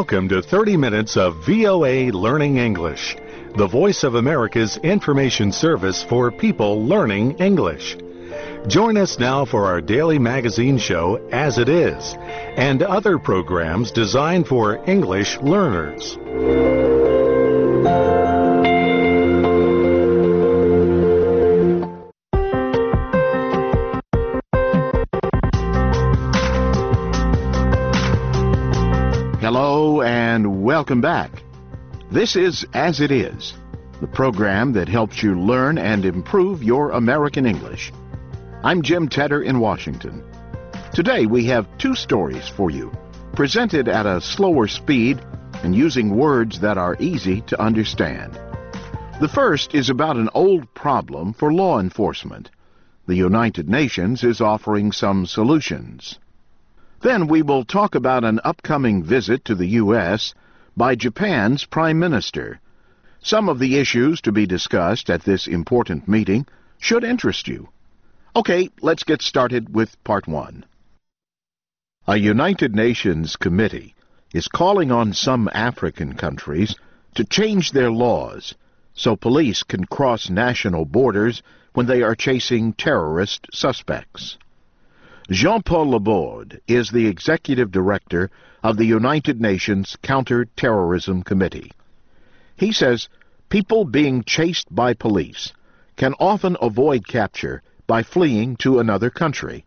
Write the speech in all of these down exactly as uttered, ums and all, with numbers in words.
Welcome to thirty minutes of V O A Learning English, the Voice of America's information service for people learning English. Join us now for our daily magazine show, As It Is, and other programs designed for English learners. Hello and welcome back. This is As It Is, the program that helps you learn and improve your American English. I'm Jim Tedder in Washington. Today we have two stories for you, presented at a slower speed and using words that are easy to understand. The first is about an old problem for law enforcement. The United Nations is offering some solutions. Then we will talk about an upcoming visit to the U S by Japan's Prime Minister. Some of the issues to be discussed at this important meeting should interest you. Okay, let's get started with part one. A United Nations committee is calling on some African countries to change their laws so police can cross national borders when they are chasing terrorist suspects. Jean-Paul Laborde is the executive director of the United Nations Counter-Terrorism Committee. He says people being chased by police can often avoid capture by fleeing to another country.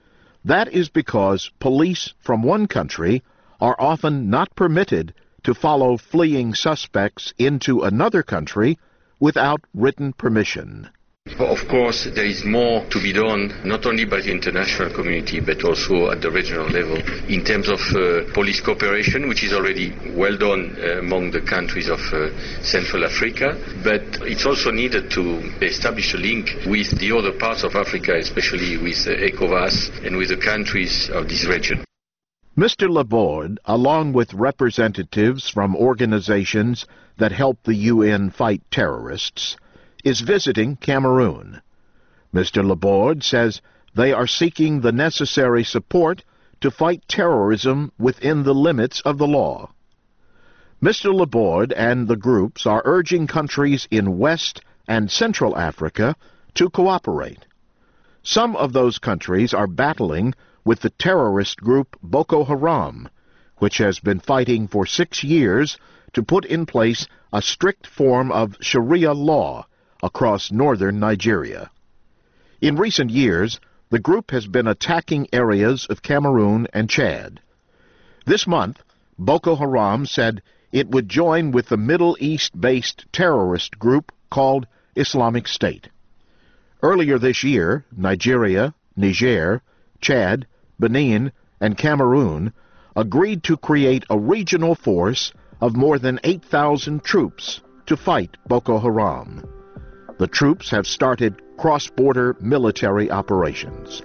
That is because police from one country are often not permitted to follow fleeing suspects into another country without written permission. Of course, there is more to be done, not only by the international community, but also at the regional level, in terms of uh, police cooperation, which is already well done uh, among the countries of uh, Central Africa. But it's also needed to establish a link with the other parts of Africa, especially with uh, ECOWAS and with the countries of this region. Mister Laborde, along with representatives from organizations that help the U N fight terrorists, is visiting Cameroon. Mister Laborde says they are seeking the necessary support to fight terrorism within the limits of the law. Mister Laborde and the groups are urging countries in West and Central Africa to cooperate. Some of those countries are battling with the terrorist group Boko Haram, which has been fighting for six years to put in place a strict form of Sharia law across northern Nigeria. In recent years, the group has been attacking areas of Cameroon and Chad. This month, Boko Haram said it would join with the Middle East-based terrorist group called Islamic State. Earlier this year, Nigeria, Niger, Chad, Benin, and Cameroon agreed to create a regional force of more than eight thousand troops to fight Boko Haram. The troops have started cross-border military operations.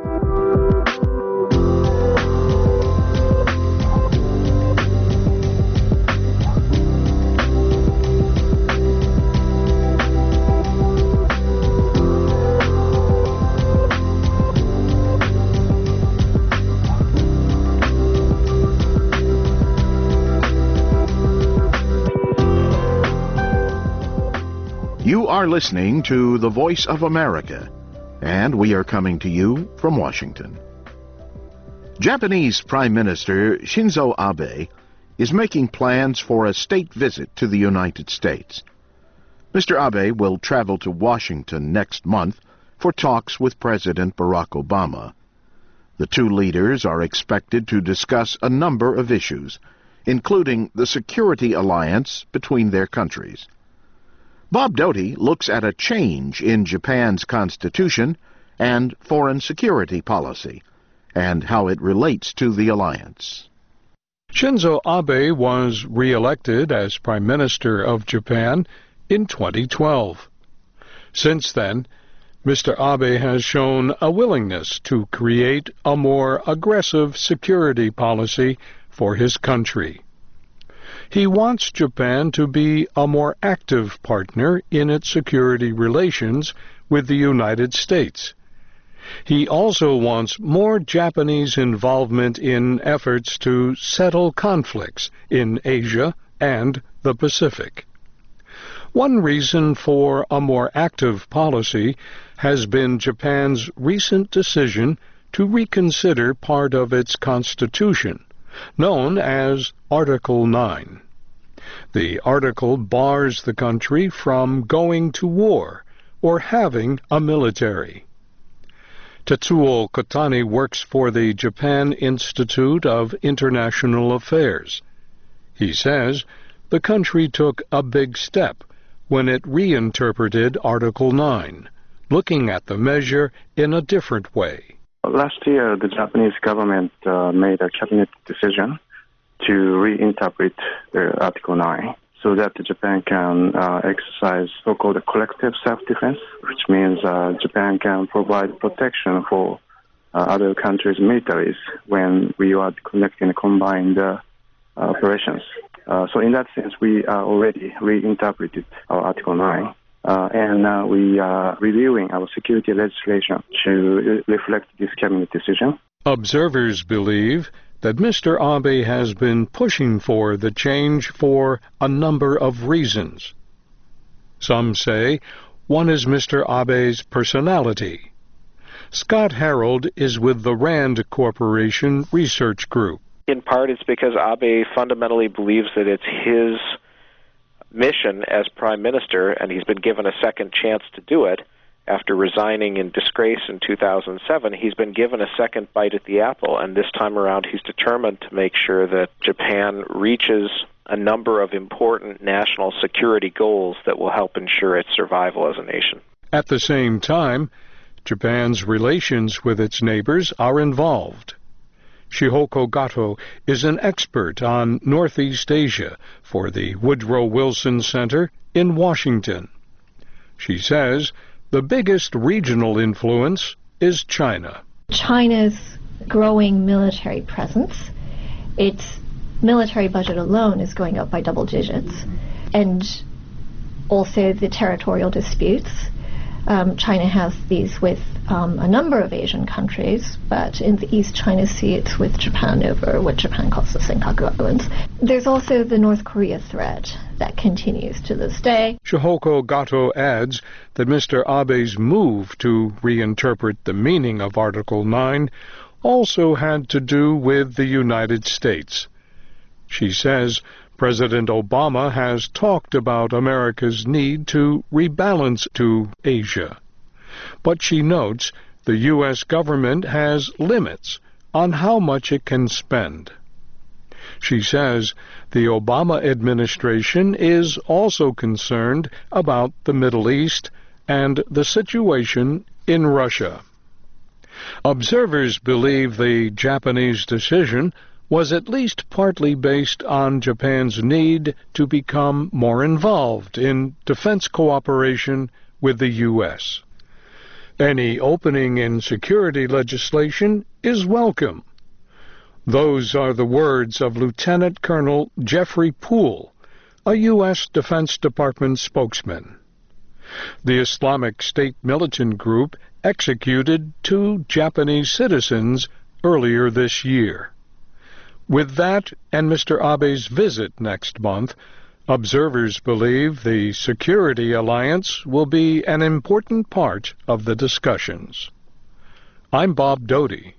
You are listening to the Voice of America, and we are coming to you from Washington. Japanese Prime Minister Shinzo Abe is making plans for a state visit to the United States. Mister Abe will travel to Washington next month for talks with President Barack Obama. The two leaders are expected to discuss a number of issues, including the security alliance between their countries. Bob Doty looks at a change in Japan's constitution and foreign security policy, and how it relates to the alliance. Shinzo Abe was re-elected as Prime Minister of Japan in twenty twelve. Since then, Mister Abe has shown a willingness to create a more aggressive security policy for his country. He wants Japan to be a more active partner in its security relations with the United States. He also wants more Japanese involvement in efforts to settle conflicts in Asia and the Pacific. One reason for a more active policy has been Japan's recent decision to reconsider part of its constitution, known as Article nine. The article bars the country from going to war or having a military. Tetsuo Kotani works for the Japan Institute of International Affairs. He says the country took a big step when it reinterpreted Article nine, looking at the measure in a different way. Last year, the Japanese government uh, made a cabinet decision to reinterpret the Article nine so that Japan can uh, exercise so-called collective self-defense, which means uh, Japan can provide protection for uh, other countries' militaries when we are conducting combined uh, operations. Uh, so in that sense, we are already reinterpreted our Article nine. Uh, and uh, we are reviewing our security legislation to reflect this cabinet decision. Observers believe that Mister Abe has been pushing for the change for a number of reasons. Some say one is Mister Abe's personality. Scott Harold is with the RAND Corporation Research Group. In part, it's because Abe fundamentally believes that it's his mission as Prime Minister, and he's been given a second chance to do it. After resigning in disgrace in two thousand seven, he's been given a second bite at the apple, and this time around he's determined to make sure that Japan reaches a number of important national security goals that will help ensure its survival as a nation. At the same time, Japan's relations with its neighbors are involved. Shihoko Gato is an expert on Northeast Asia for the Woodrow Wilson Center in Washington. She says the biggest regional influence is China. China's growing military presence, its military budget alone is going up by double digits, and also the territorial disputes. Um, China has these with um, a number of Asian countries, but in the East China Sea it's with Japan over what Japan calls the Senkaku Islands. There's also the North Korea threat that continues to this day. Shihoko Gato adds that Mister Abe's move to reinterpret the meaning of Article nine also had to do with the United States. She says President Obama has talked about America's need to rebalance to Asia. But she notes the U S government has limits on how much it can spend. She says the Obama administration is also concerned about the Middle East and the situation in Russia. Observers believe the Japanese decision was at least partly based on Japan's need to become more involved in defense cooperation with the U S. Any opening in security legislation is welcome. Those are the words of Lieutenant Colonel Jeffrey Poole, a U S Defense Department spokesman. The Islamic State militant group executed two Japanese citizens earlier this year. With that and Mister Abe's visit next month, observers believe the security alliance will be an important part of the discussions. I'm Bob Doty.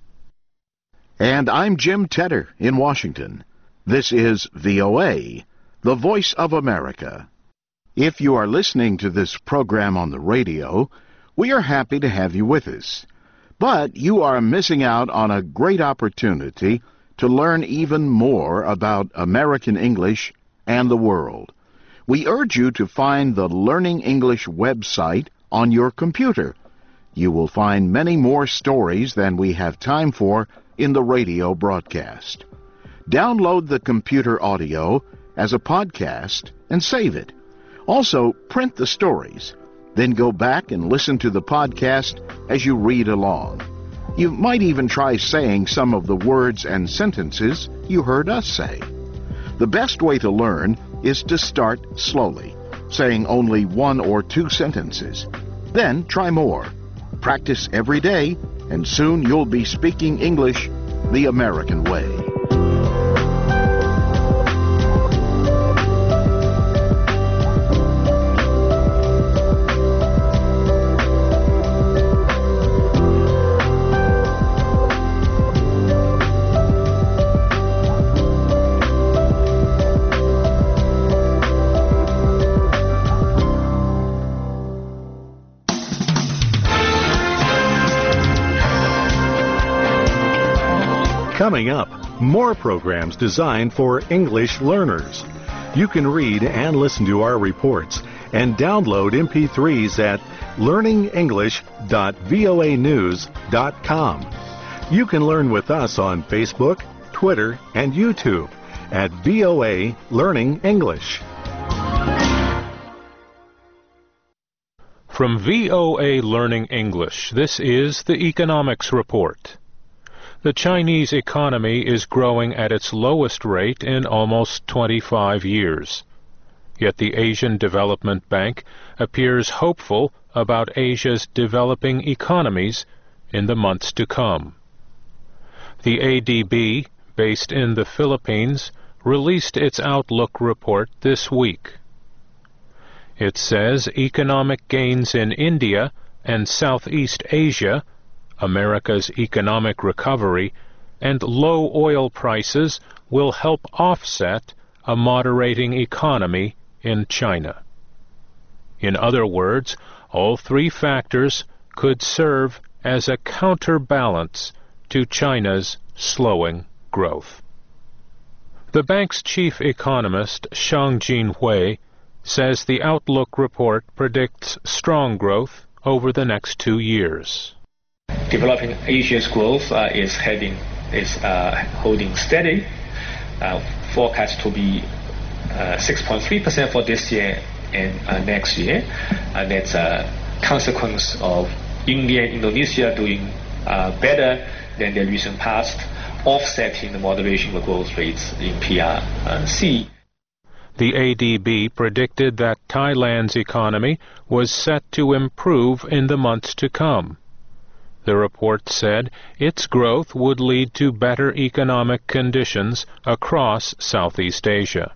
And I'm Jim Tedder in Washington. This is V O A, the Voice of America. If you are listening to this program on the radio, we are happy to have you with us. But you are missing out on a great opportunity to learn even more about American English and the world. We urge you to find the Learning English website on your computer. You will find many more stories than we have time for in the radio broadcast. Download the computer audio as a podcast and save it. Also, print the stories. Then go back and listen to the podcast as you read along. You might even try saying some of the words and sentences you heard us say. The best way to learn is to start slowly, saying only one or two sentences. Then try more. Practice every day, and soon you'll be speaking English the American way. Coming up, more programs designed for English learners. You can read and listen to our reports and download M P threes at learning english dot voa news dot com. You can learn with us on Facebook, Twitter, and YouTube at V O A Learning English. From V O A Learning English, this is the Economics Report. The Chinese economy is growing at its lowest rate in almost twenty-five years. Yet the Asian Development Bank appears hopeful about Asia's developing economies in the months to come. The A D B, based in the Philippines, released its Outlook report this week. It says economic gains in India and Southeast Asia, America's economic recovery, and low oil prices will help offset a moderating economy in China. In other words, all three factors could serve as a counterbalance to China's slowing growth. The bank's chief economist, Shang Jinhui, says the Outlook report predicts strong growth over the next two years. Developing Asia's growth uh, is heading is uh, holding steady, uh, forecast to be uh, six point three percent for this year and uh, next year, and that's a consequence of India and Indonesia doing uh, better than the recent past, offsetting the moderation of growth rates in P R C. The A D B predicted that Thailand's economy was set to improve in the months to come. The report said its growth would lead to better economic conditions across Southeast Asia.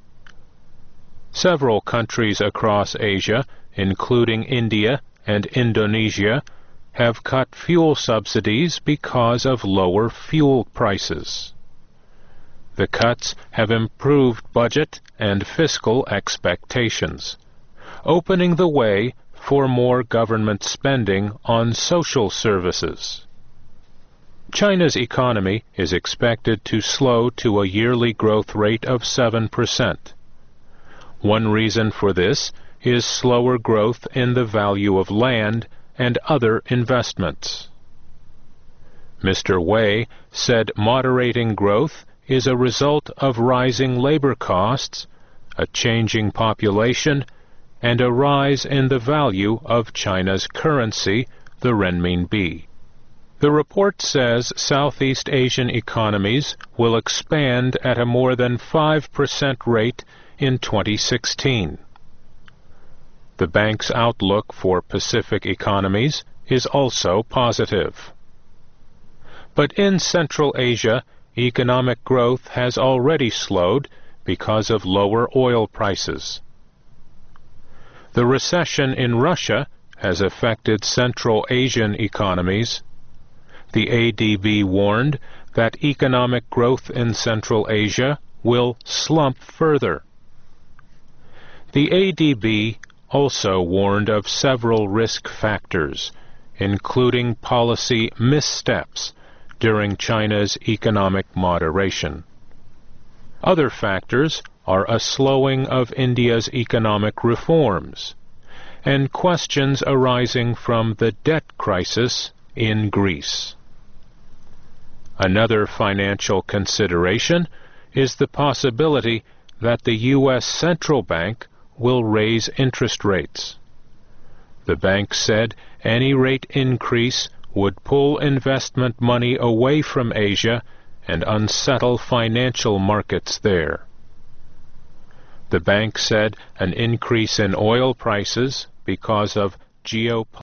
Several countries across Asia, including India and Indonesia, have cut fuel subsidies because of lower fuel prices. The cuts have improved budget and fiscal expectations, opening the way for more government spending on social services. China's economy is expected to slow to a yearly growth rate of seven percent. One reason for this is slower growth in the value of land and other investments. Mister Wei said moderating growth is a result of rising labor costs, a changing population, and a rise in the value of China's currency, the renminbi. The report says Southeast Asian economies will expand at a more than five percent rate in twenty sixteen. The bank's outlook for Pacific economies is also positive. But in Central Asia, economic growth has already slowed because of lower oil prices. The recession in Russia has affected Central Asian economies. The A D B warned that economic growth in Central Asia will slump further. The A D B also warned of several risk factors, including policy missteps during China's economic moderation. Other factors are a slowing of India's economic reforms and questions arising from the debt crisis in Greece. Another financial consideration is the possibility that the U S Central Bank will raise interest rates. The bank said any rate increase would pull investment money away from Asia and unsettle financial markets there. The bank said an increase in oil prices because of geopolitical